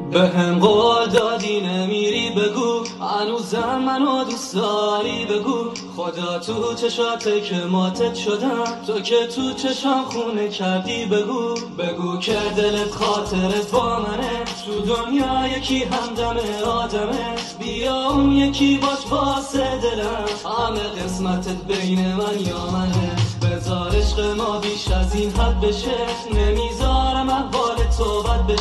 به هم قول دادی نمیری بگو، هنوزم منو دوست داری بگو. خدا تو چشاته که ماتت شدم، تو که تو چشام خونه کردی بگو. بگو که دلت خاطرت با منه، تو دنیا یکی همدم آدمه. بیا اون یکی باش واسه دلم، همه قسمتت بین من یا منه. بذار عشق ما بیش از این حد بشه، نمیذارم احوال تو بد بشه.